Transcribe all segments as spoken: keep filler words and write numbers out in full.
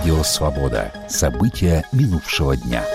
Радио «Свобода». События минувшего дня.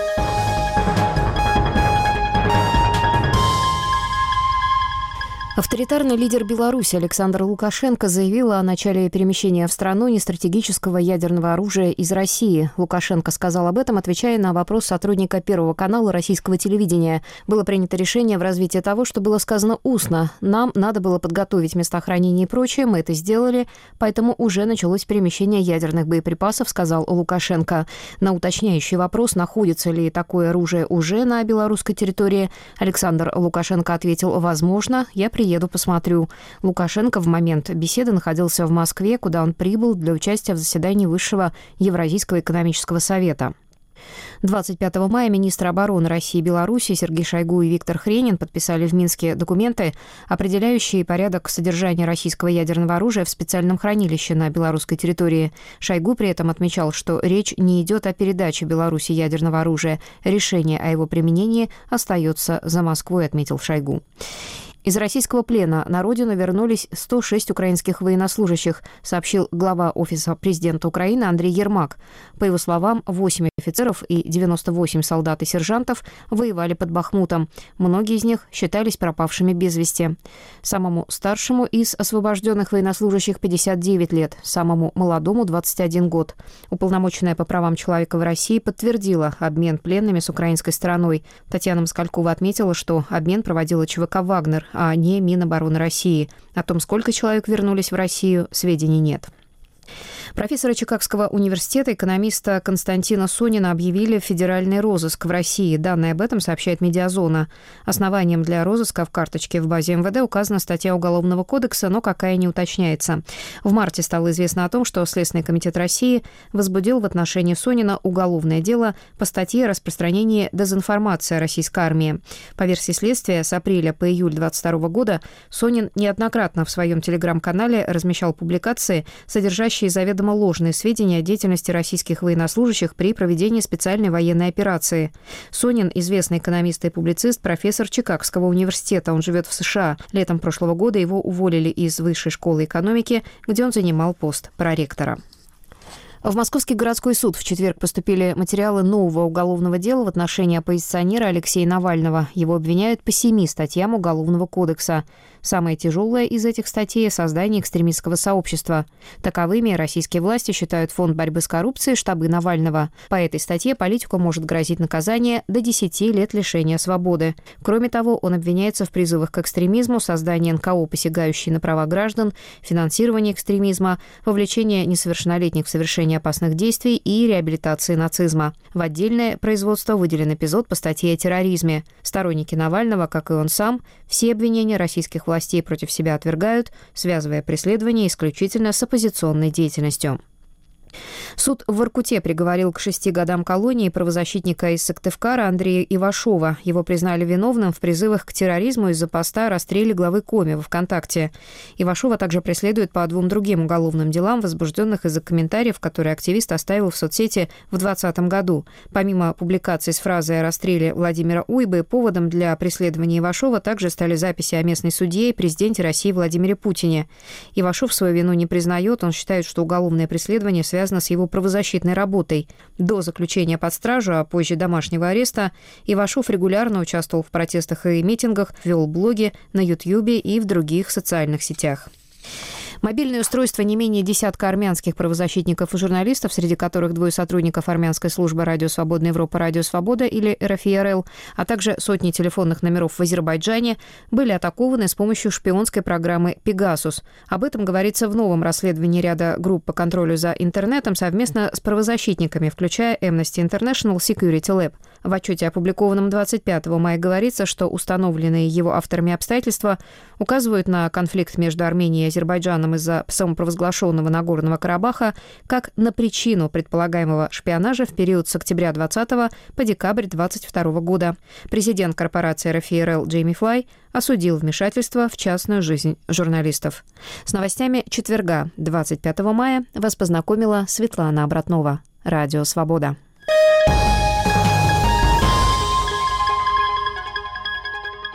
Авторитарный лидер Беларуси Александр Лукашенко заявил о начале перемещения в страну нестратегического ядерного оружия из России. Лукашенко сказал об этом, отвечая на вопрос сотрудника Первого канала российского телевидения. Было принято решение в развитии того, что было сказано устно. Нам надо было подготовить места хранения и прочее, мы это сделали, поэтому уже началось перемещение ядерных боеприпасов, сказал Лукашенко. На уточняющий вопрос, находится ли такое оружие уже на белорусской территории, Александр Лукашенко ответил: «Возможно, я приеду. Еду, посмотрю». Лукашенко в момент беседы находился в Москве, куда он прибыл для участия в заседании Высшего Евразийского экономического совета. двадцать пятого мая министры обороны России и Беларуси Сергей Шойгу и Виктор Хренин подписали в Минске документы, определяющие порядок содержания российского ядерного оружия в специальном хранилище на белорусской территории. Шойгу при этом отмечал, что речь не идет о передаче Беларуси ядерного оружия. Решение о его применении остается за Москвой, отметил Шойгу. Из российского плена на родину вернулись сто шесть украинских военнослужащих, сообщил глава Офиса президента Украины Андрей Ермак. По его словам, восемь офицеров и девяносто восемь солдат и сержантов воевали под Бахмутом. Многие из них считались пропавшими без вести. Самому старшему из освобожденных военнослужащих пятьдесят девять лет, самому молодому двадцать один год. Уполномоченная по правам человека в России подтвердила обмен пленными с украинской стороной. Татьяна Москалькова отметила, что обмен проводила ЧВК «Вагнер», а не Минобороны России. О том, сколько человек вернулись в Россию, сведений нет. Профессора Чикагского университета, экономиста Константина Сонина объявили в федеральный розыск в России. Данные об этом сообщает «Медиазона». Основанием для розыска в карточке в базе эм вэ дэ указана статья Уголовного кодекса, но какая не уточняется. В марте стало известно о том, что Следственный комитет России возбудил в отношении Сонина уголовное дело по статье о распространении дезинформации о российской армии. По версии следствия, с апреля по июль двадцать второго года Сонин неоднократно в своем телеграм-канале размещал публикации, содержащие заведомо ложные сведения о деятельности российских военнослужащих при проведении специальной военной операции. Сонин – известный экономист и публицист, профессор Чикагского университета. Он живет в США. Летом прошлого года его уволили из Высшей школы экономики, где он занимал пост проректора. В Московский городской суд в четверг поступили материалы нового уголовного дела в отношении оппозиционера Алексея Навального. Его обвиняют по семи статьям Уголовного кодекса. Самая тяжелая из этих статей – создание экстремистского сообщества. Таковыми российские власти считают Фонд борьбы с коррупцией, штабы Навального. По этой статье политику может грозить наказание до десяти лет лишения свободы. Кроме того, он обвиняется в призывах к экстремизму, создании эн ка о, посягающей на права граждан, финансировании экстремизма, вовлечении несовершеннолетних в совершение опасных действий и реабилитации нацизма. В отдельное производство выделен эпизод по статье о терроризме. Сторонники Навального, как и он сам, все обвинения российских властей против себя отвергают, связывая преследование исключительно с оппозиционной деятельностью. Суд в Воркуте приговорил к шести годам колонии правозащитника из Сыктывкара Андрея Ивашова. Его признали виновным в призывах к терроризму из-за поста о расстреле главы Коми во ВКонтакте. Ивашова также преследуют по двум другим уголовным делам, возбужденных из-за комментариев, которые активист оставил в соцсети в двадцатом году. Помимо публикаций с фразой о расстреле Владимира Уйбы, поводом для преследования Ивашова также стали записи о местной судье и президенте России Владимире Путине. Ивашов свою вину не признает, он считает, что уголовное преследование связано связано с его правозащитной работой. До заключения под стражу, а позже домашнего ареста, Ивашов регулярно участвовал в протестах и митингах, вел блоги на Ютьюбе и в других социальных сетях. Мобильные устройства не менее десятка армянских правозащитников и журналистов, среди которых двое сотрудников армянской службы «Радио Свободная Европа», «Радио Свобода» или эр эф и эр эл, а также сотни телефонных номеров в Азербайджане, были атакованы с помощью шпионской программы «Пегасус». Об этом говорится в новом расследовании ряда групп по контролю за интернетом совместно с правозащитниками, включая Amnesty International Security Lab. В отчете, опубликованном двадцать пятого мая, говорится, что установленные его авторами обстоятельства указывают на конфликт между Арменией и Азербайджаном из-за самопровозглашенного Нагорного Карабаха как на причину предполагаемого шпионажа в период с октября двадцатого по декабрь двадцать второго года. Президент корпорации эр эф и эр эл Джейми Флай осудил вмешательство в частную жизнь журналистов. С новостями четверга, двадцать пятого мая, вас познакомила Светлана Обратнова. Радио «Свобода».